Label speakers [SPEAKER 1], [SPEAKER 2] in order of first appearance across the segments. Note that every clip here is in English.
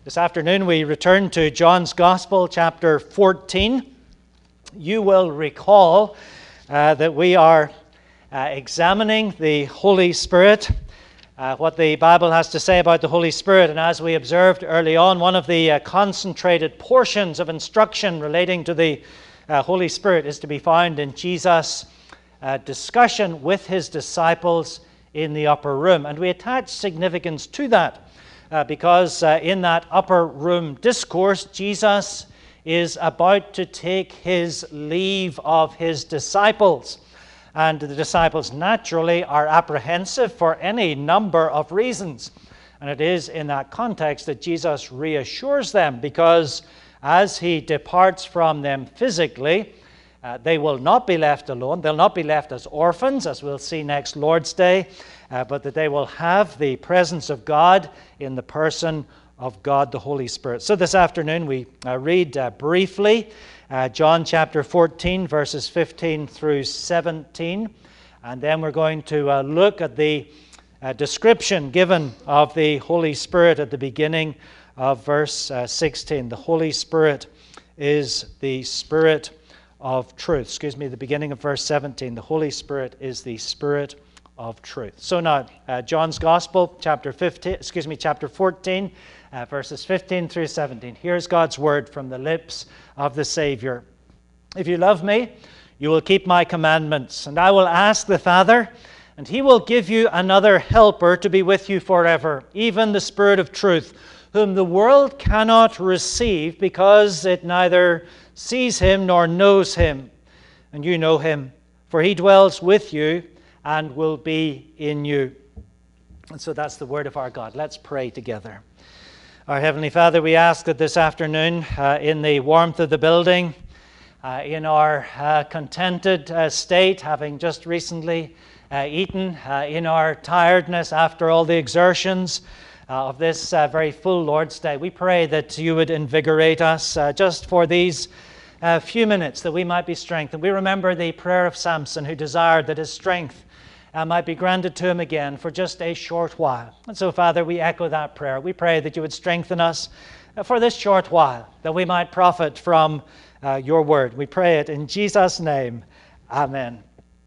[SPEAKER 1] This afternoon we return to John's Gospel, chapter 14. You will recall that we are examining the Holy Spirit, what the Bible has to say about the Holy Spirit. And as we observed early on, one of the concentrated portions of instruction relating to the Holy Spirit is to be found in Jesus' discussion with his disciples in the upper room. And we attach significance to that. Because in that upper room discourse, Jesus is about to take his leave of his disciples. And the disciples naturally are apprehensive for any number of reasons. And it is in that context that Jesus reassures them, because as he departs from them physically, they will not be left alone. They'll not be left as orphans, as we'll see next Lord's Day, but that they will have the presence of God in the person of God the Holy Spirit. So this afternoon we read briefly John chapter 14, verses 15 through 17, and then we're going to look at the description given of the Holy Spirit at the beginning of verse 16. The Holy Spirit is the Spirit of truth. The beginning of verse 17. The Holy Spirit is the Spirit of truth. So now, John's Gospel, chapter 14, verses 15 through 17. Here's God's word from the lips of the Savior. If you love me, you will keep my commandments, and I will ask the Father, and he will give you another helper to be with you forever, even the Spirit of truth, whom the world cannot receive, because it neither sees him nor knows him. And you know him, for he dwells with you and will be in you. And so that's the word of our God. Let's pray together. Our Heavenly Father, we ask that this afternoon, in the warmth of the building, in our contented state, having just recently eaten, in our tiredness after all the exertions of this very full Lord's Day, we pray that you would invigorate us just for these few minutes, that we might be strengthened. We remember the prayer of Samson, who desired that his strength might be granted to him again for just a short while. And so, Father, we echo that prayer. We pray that you would strengthen us for this short while, that we might profit from your word. We pray it in Jesus' name. Amen.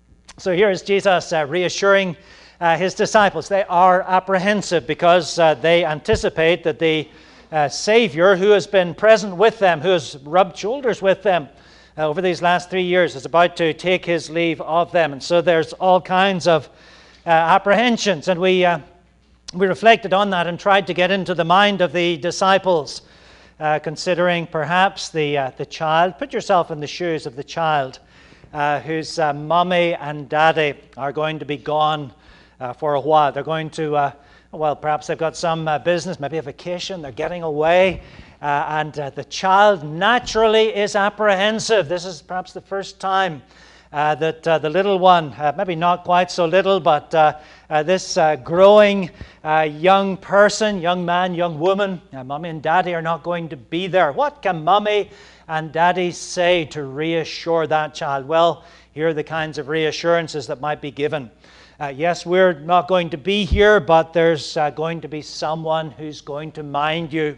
[SPEAKER 1] So here is Jesus reassuring his disciples. They are apprehensive because they anticipate that the Savior, who has been present with them, who has rubbed shoulders with them over these last 3 years, is about to take his leave of them. And so there's all kinds of apprehensions. And we reflected on that and tried to get into the mind of the disciples, considering perhaps the child. Put yourself in the shoes of the child whose mommy and daddy are going to be gone for a while. They're going to, perhaps they've got some business, maybe a vacation, they're getting away. And the child naturally is apprehensive. This is perhaps the first time that the little one, maybe not quite so little, but this growing young person, young man, young woman, mommy and daddy are not going to be there. What can mommy and daddy say to reassure that child? Well, here are the kinds of reassurances that might be given. Yes, we're not going to be here, but there's going to be someone who's going to mind you.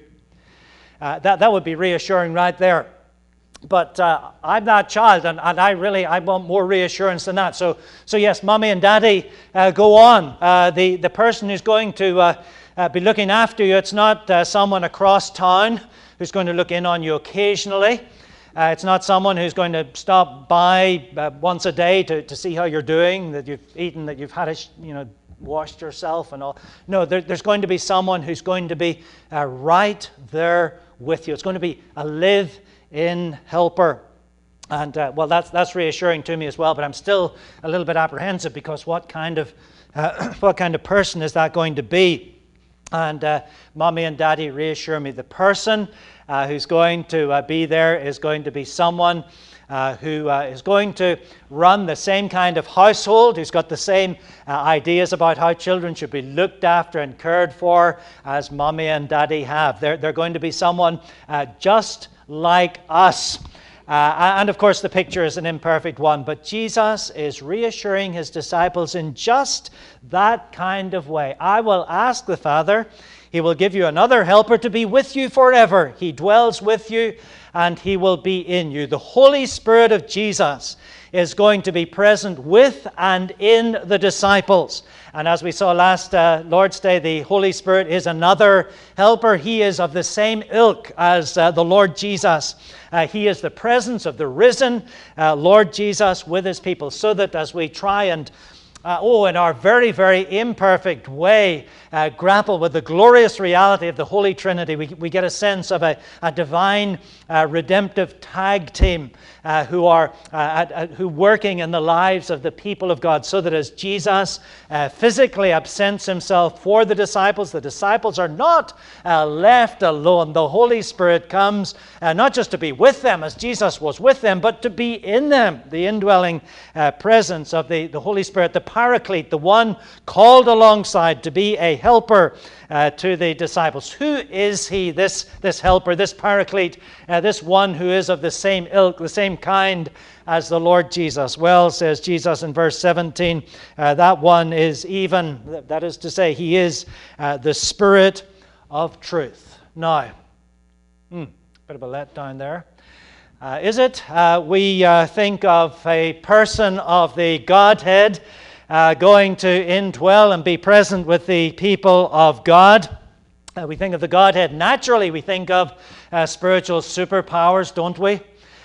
[SPEAKER 1] That would be reassuring right there. But I'm that child, and I want more reassurance than that. So yes, mommy and daddy, go on. The person who's going to be looking after you, it's not someone across town who's going to look in on you occasionally. It's not someone who's going to stop by once a day to see how you're doing, that you've eaten, that you've had washed yourself and all. No, there's going to be someone who's going to be right there with you. It's going to be a live-in helper. And that's reassuring to me as well, but I'm still a little bit apprehensive, because what kind of person is that going to be? And mommy and daddy reassure me. The person who's going to be there is going to be someone who is going to run the same kind of household, who's got the same ideas about how children should be looked after and cared for as mommy and daddy have. They're going to be someone just like us. And of course, the picture is an imperfect one, but Jesus is reassuring his disciples in just that kind of way. I will ask the Father, He will give you another helper to be with you forever. He dwells with you and he will be in you. The Holy Spirit of Jesus is going to be present with and in the disciples. And as we saw last Lord's Day, the Holy Spirit is another helper. He is of the same ilk as the Lord Jesus. He is the presence of the risen Lord Jesus with his people, so that as we try and in our very, very imperfect way, grapple with the glorious reality of the Holy Trinity, we get a sense of a divine redemptive tag team who are working in the lives of the people of God, so that as Jesus physically absents himself for the disciples are not left alone. The Holy Spirit comes not just to be with them as Jesus was with them, but to be in them. The indwelling presence of the Holy Spirit, the Paraclete, the one called alongside to be a helper to the disciples. Who is he, this helper, this Paraclete, this one who is of the same ilk, the same kind as the Lord Jesus? Well, says Jesus in verse 17, that one is even, that is to say, he is the Spirit of truth. Now, bit of a letdown there. Is it? We think of a person of the Godhead going to indwell and be present with the people of God. We think of the Godhead. Naturally, we think of spiritual superpowers, don't we?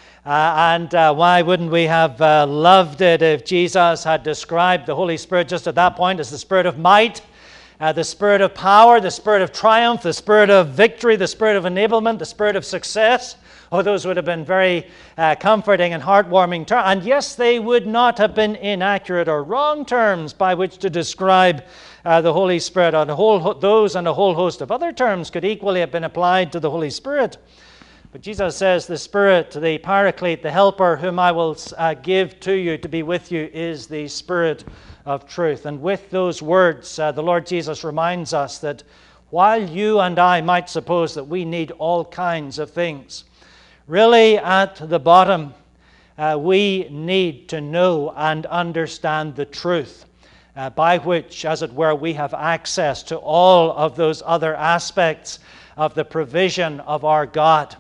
[SPEAKER 1] And why wouldn't we have loved it if Jesus had described the Holy Spirit just at that point as the Spirit of might, the Spirit of power, the Spirit of triumph, the Spirit of victory, the Spirit of enablement, the Spirit of success? Oh, those would have been very comforting and heartwarming terms. And yes, they would not have been inaccurate or wrong terms by which to describe the Holy Spirit. Those and a whole host of other terms could equally have been applied to the Holy Spirit. But Jesus says the Spirit, the Paraclete, the Helper, whom I will give to you to be with you, is the Spirit of truth. And with those words, the Lord Jesus reminds us that while you and I might suppose that we need all kinds of things, really, at the bottom, we need to know and understand the truth by which, as it were, we have access to all of those other aspects of the provision of our God.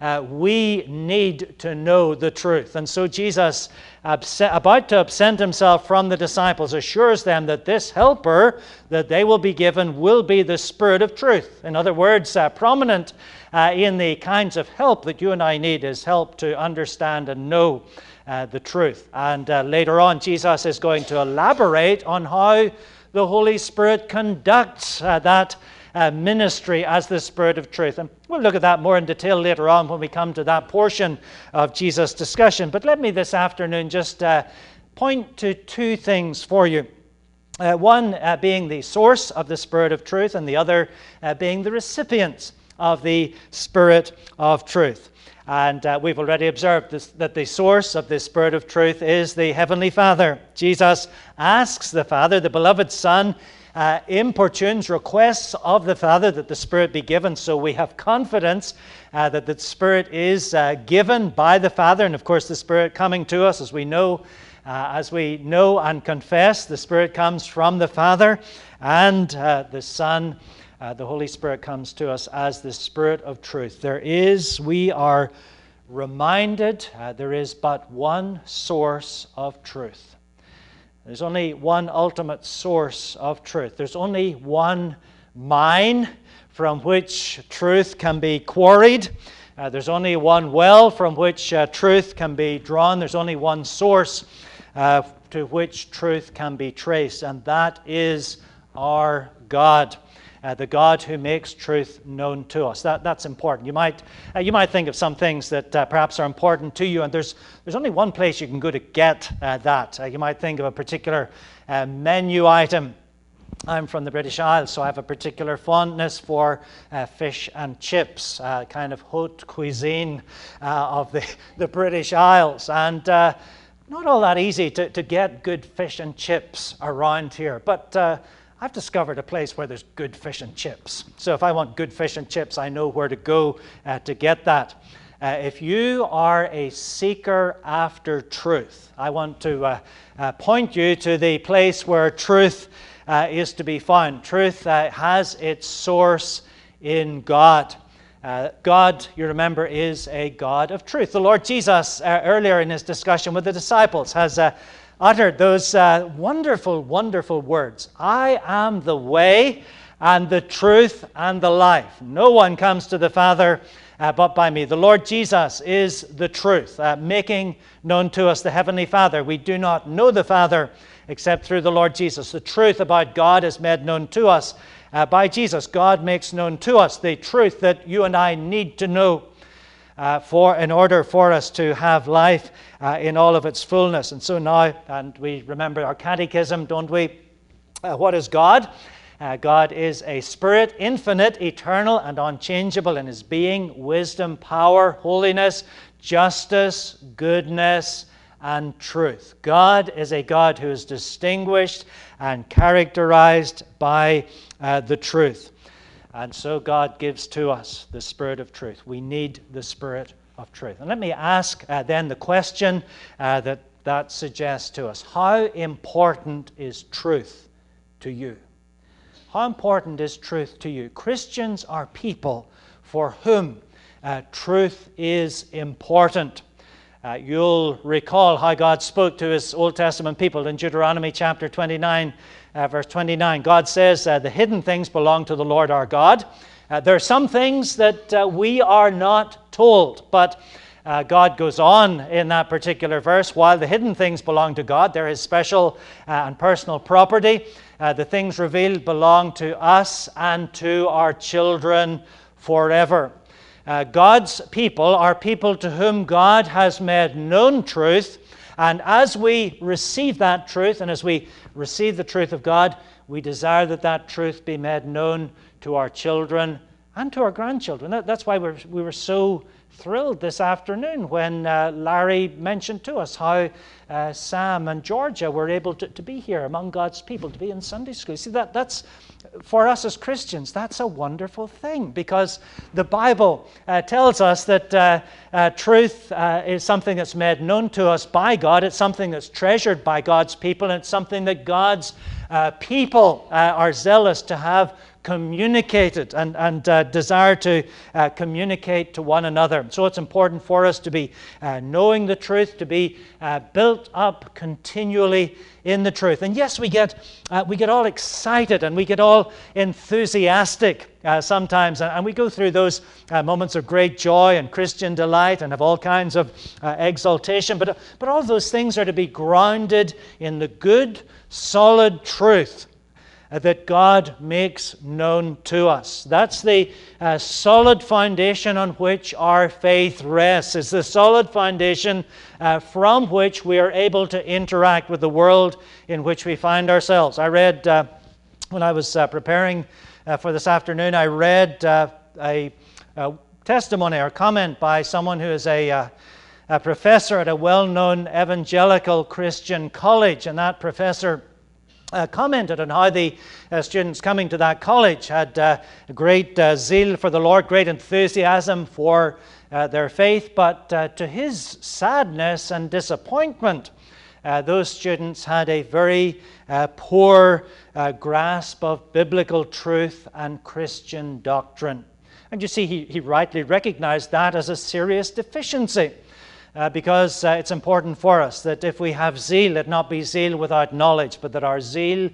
[SPEAKER 1] We need to know the truth. And so Jesus, about to absent himself from the disciples, assures them that this helper that they will be given will be the Spirit of truth. In other words, prominent in the kinds of help that you and I need is help to understand and know the truth. And later on, Jesus is going to elaborate on how the Holy Spirit conducts that ministry as the Spirit of truth. And we'll look at that more in detail later on when we come to that portion of Jesus' discussion. But let me this afternoon just point to two things for you. One being the source of the Spirit of truth, and the other being the recipients of the Spirit of truth. And we've already observed that the source of the Spirit of truth is the Heavenly Father. Jesus asks the Father, the beloved Son, importunes, requests of the Father that the Spirit be given. So we have confidence that the Spirit is given by the Father. And of course, the Spirit coming to us, as we know and confess, the Spirit comes from the Father, and the Son, the Holy Spirit, comes to us as the Spirit of truth. We are reminded, there is but one source of truth. There's only one ultimate source of truth. There's only one mine from which truth can be quarried. There's only one well from which truth can be drawn. There's only one source to which truth can be traced, and that is our God. The God who makes truth known to us. That's important. You might think of some things that perhaps are important to you, and there's only one place you can go to get that. You might think of a particular menu item. I'm from the British Isles, so I have a particular fondness for fish and chips, kind of haute cuisine of the British Isles. And not all that easy to get good fish and chips around here, but I've discovered a place where there's good fish and chips. So if I want good fish and chips, I know where to go to get that. If you are a seeker after truth, I want to point you to the place where truth is to be found. Truth has its source in God. God, you remember, is a God of truth. The Lord Jesus, earlier in his discussion with the disciples, has uttered those wonderful, wonderful words. I am the way and the truth and the life. No one comes to the Father but by me. The Lord Jesus is the truth, making known to us the Heavenly Father. We do not know the Father except through the Lord Jesus. The truth about God is made known to us by Jesus. God makes known to us the truth that you and I need to know in order for us to have life in all of its fullness. And so now, and we remember our catechism, don't we? What is God? God is a spirit, infinite, eternal, and unchangeable in his being, wisdom, power, holiness, justice, goodness, and truth. God is a God who is distinguished and characterized by the truth. And so God gives to us the Spirit of truth. We need the Spirit of truth. And let me ask then the question that suggests to us. How important is truth to you? How important is truth to you? Christians are people for whom truth is important. You'll recall how God spoke to his Old Testament people in Deuteronomy chapter 29, verse 29. God says, the hidden things belong to the Lord our God. There are some things that we are not told, but God goes on in that particular verse. While the hidden things belong to God, they're his special and personal property. The things revealed belong to us and to our children forever. God's people are people to whom God has made known truth, and as we receive that truth, and as we receive the truth of God, we desire that that truth be made known to our children and to our grandchildren. That's why we were so thrilled this afternoon when Larry mentioned to us how Sam and Georgia were able to be here among God's people, to be in Sunday school. See, that's for us as Christians, that's a wonderful thing, because the Bible tells us that truth is something that's made known to us by God. It's something that's treasured by God's people, and it's something that God's people are zealous to have communicated and desire to communicate to one another. So it's important for us to be knowing the truth, to be built up continually in the truth. And yes, we get all excited and we get all enthusiastic sometimes, and we go through those moments of great joy and Christian delight and have all kinds of exaltation. But all of those things are to be grounded in the good, solid truth that God makes known to us. That's the solid foundation on which our faith rests. It's the solid foundation from which we are able to interact with the world in which we find ourselves. I read, when I was preparing for this afternoon, I read a testimony or comment by someone who is a professor at a well-known evangelical Christian college, and that professor commented on how the students coming to that college had great zeal for the Lord, great enthusiasm for their faith, but to his sadness and disappointment, those students had a very poor grasp of biblical truth and Christian doctrine. And you see, he rightly recognized that as a serious deficiency. Because it's important for us that if we have zeal, it not be zeal without knowledge, but that our zeal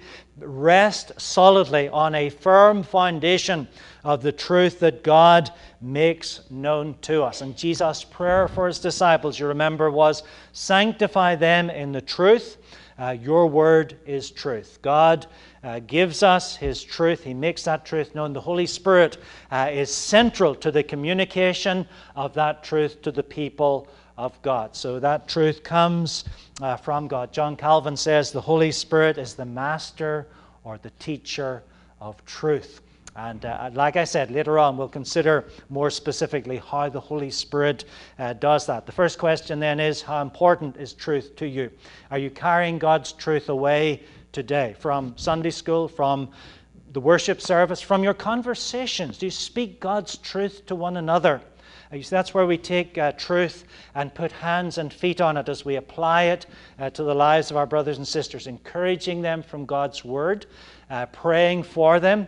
[SPEAKER 1] rest solidly on a firm foundation of the truth that God makes known to us. And Jesus' prayer for his disciples, you remember, was, sanctify them in the truth. Your word is truth. God gives us his truth. He makes that truth known. The Holy Spirit is central to the communication of that truth to the people of God. So that truth comes from God. John Calvin says the Holy Spirit is the master or the teacher of truth. And like I said, later on we'll consider more specifically how the Holy Spirit does that. The first question then is, how important is truth to you? Are you carrying God's truth away today from Sunday school, from the worship service, from your conversations? Do you speak God's truth to one another? You see, that's where we take truth and put hands and feet on it as we apply it to the lives of our brothers and sisters, encouraging them from God's Word, praying for them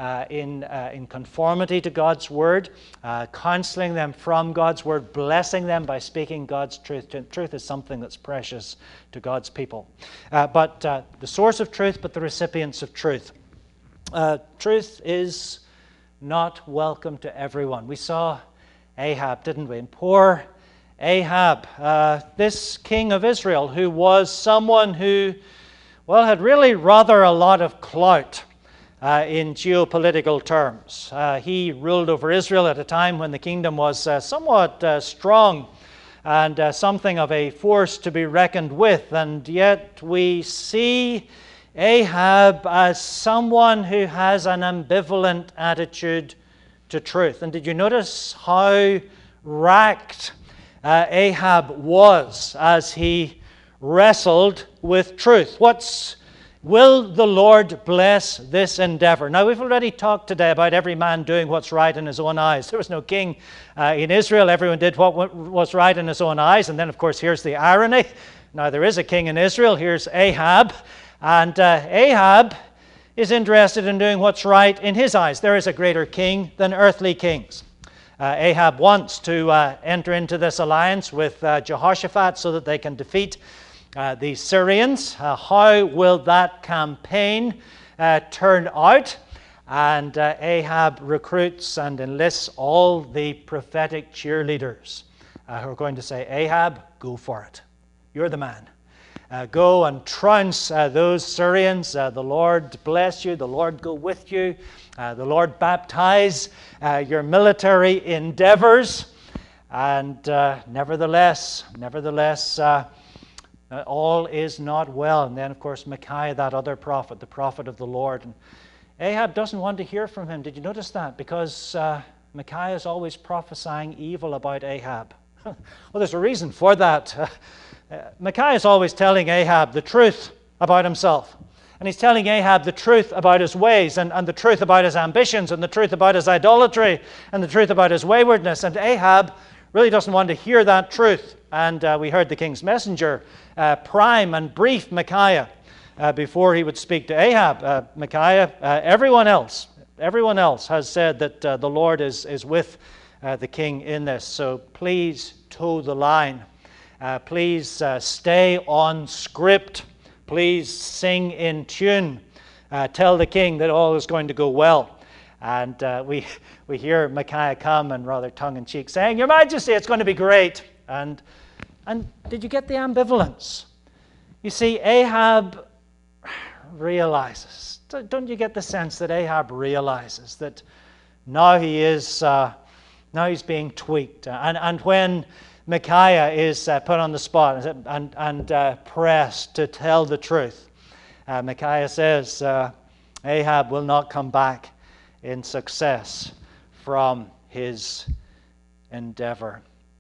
[SPEAKER 1] in conformity to God's Word, counseling them from God's Word, blessing them by speaking God's truth. Truth is something that's precious to God's people. But the source of truth, but the recipients of truth. Truth is not welcome to everyone. We saw Ahab, didn't we? And poor Ahab, this king of Israel, who was someone who, well, had really rather a lot of clout in geopolitical terms. He ruled over Israel at a time when the kingdom was somewhat strong and something of a force to be reckoned with. And yet we see Ahab as someone who has an ambivalent attitude to truth. And did you notice how racked Ahab was as he wrestled with truth? Will the Lord bless this endeavor? Now, we've already talked today about every man doing what's right in his own eyes. There was no king in Israel. Everyone did what was right in his own eyes. And then, of course, here's the irony. Now, there is a king in Israel. Here's Ahab. And Ahab is interested in doing what's right in his eyes. There is a greater king than earthly kings. Ahab wants to enter into this alliance with Jehoshaphat so that they can defeat the Syrians. How will that campaign turn out? And Ahab recruits and enlists all the prophetic cheerleaders who are going to say, Ahab, go for it. You're the man. Go and trounce those Syrians. The Lord bless you. The Lord go with you. The Lord baptize your military endeavors. And nevertheless, all is not well. And then, of course, Micaiah, that other prophet, the prophet of the Lord. And Ahab doesn't want to hear from him. Did you notice that? Because Micaiah is always prophesying evil about Ahab. Well, there's a reason for that. Micaiah is always telling Ahab the truth about himself. And he's telling Ahab the truth about his ways and the truth about his ambitions and the truth about his idolatry and the truth about his waywardness. And Ahab really doesn't want to hear that truth. And we heard the king's messenger prime and brief Micaiah before he would speak to Ahab. Micaiah, everyone else has said that the Lord is with the king in this. So please toe the line. Please stay on script. Please sing in tune. Tell the king that all is going to go well. And we hear Micaiah come and rather tongue-in-cheek saying, Your Majesty, it's going to be great. And did you get the ambivalence? You see, Ahab realizes. Don't you get the sense that Ahab realizes that now he's being tweaked? And when Micaiah is put on the spot and pressed to tell the truth, Micaiah says, Ahab will not come back in success from his endeavor.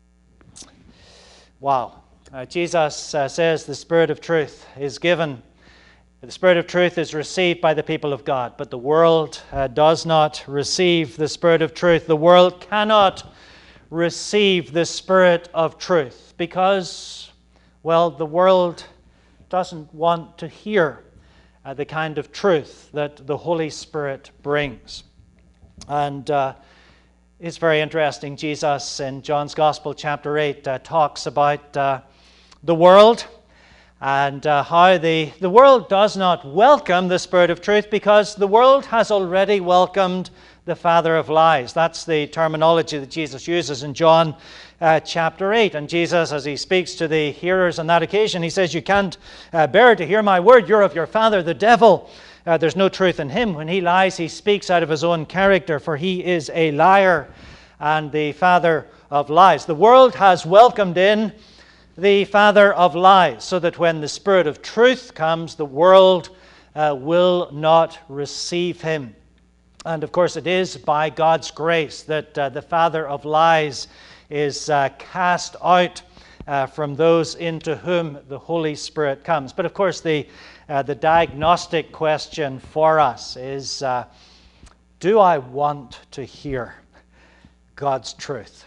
[SPEAKER 1] Wow. Jesus says the Spirit of truth is given. The Spirit of truth is received by the people of God, but the world does not receive the Spirit of truth. The world cannot receive the Spirit of truth because, well, the world doesn't want to hear the kind of truth that the Holy Spirit brings. And it's very interesting. Jesus in John's Gospel, chapter 8, talks about the world and how the world does not welcome the Spirit of truth because the world has already welcomed the father of lies. That's the terminology that Jesus uses in John chapter 8. And Jesus, as he speaks to the hearers on that occasion, he says, You can't bear to hear my word. You're of your father, the devil. There's no truth in him. When he lies, he speaks out of his own character, for he is a liar and the father of lies. The world has welcomed in the father of lies, so that when the Spirit of truth comes, the world will not receive him. And of course, it is by God's grace that the father of lies is cast out from those into whom the Holy Spirit comes. But of course, the diagnostic question for us is, do I want to hear God's truth?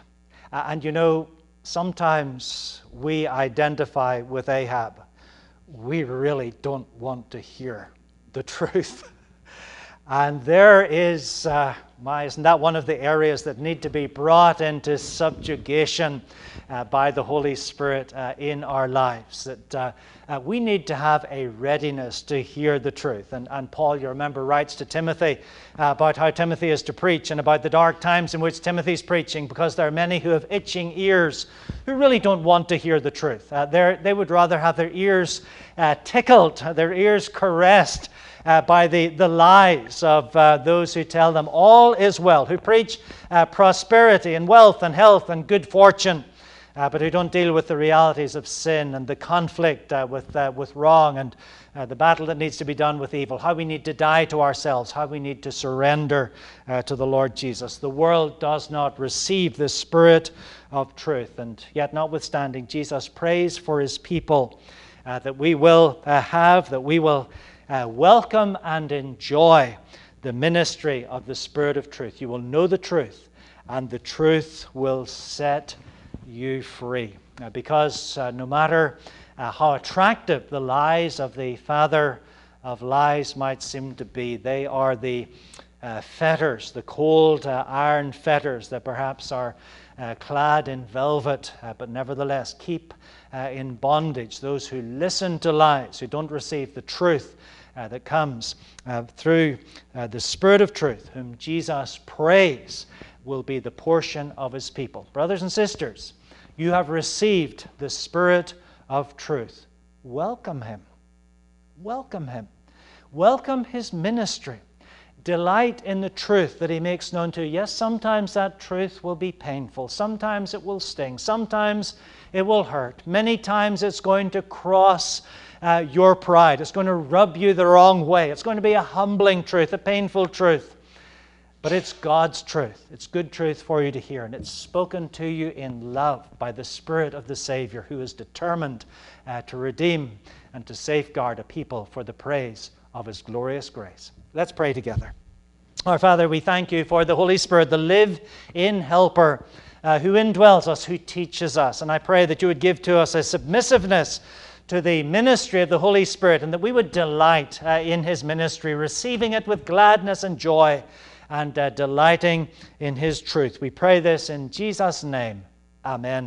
[SPEAKER 1] And you know, sometimes we identify with Ahab. We really don't want to hear the truth. And there is, isn't that one of the areas that need to be brought into subjugation by the Holy Spirit in our lives? That we need to have a readiness to hear the truth. And Paul, you remember, writes to Timothy about how Timothy is to preach and about the dark times in which Timothy's preaching, because there are many who have itching ears who really don't want to hear the truth. They would rather have their ears tickled, their ears caressed by the lies of those who tell them all is well, who preach prosperity and wealth and health and good fortune, but who don't deal with the realities of sin and the conflict with wrong and the battle that needs to be done with evil, how we need to die to ourselves, how we need to surrender to the Lord Jesus. The world does not receive the Spirit of truth, and yet notwithstanding, Jesus prays for his people that we will welcome and enjoy the ministry of the Spirit of truth. You will know the truth, and the truth will set you free. Because no matter how attractive the lies of the father of lies might seem to be, they are the fetters, the cold iron fetters that perhaps are clad in velvet, but nevertheless keep in bondage those who listen to lies, who don't receive the truth that comes through the Spirit of truth, whom Jesus prays will be the portion of his people. Brothers and sisters, you have received the Spirit of truth. Welcome him. Welcome him. Welcome his ministry. Delight in the truth that he makes known to you. Yes, sometimes that truth will be painful. Sometimes it will sting. Sometimes it will hurt. Many times it's going to cross your pride. It's going to rub you the wrong way. It's going to be a humbling truth, a painful truth. But it's God's truth. It's good truth for you to hear. And it's spoken to you in love by the Spirit of the Savior, who is determined to redeem and to safeguard a people for the praise of his glorious grace. Let's pray together. Our Father, we thank you for the Holy Spirit, the live-in helper who indwells us, who teaches us. And I pray that you would give to us a submissiveness to the ministry of the Holy Spirit, and that we would delight in his ministry, receiving it with gladness and joy, and delighting in his truth. We pray this in Jesus' name. Amen.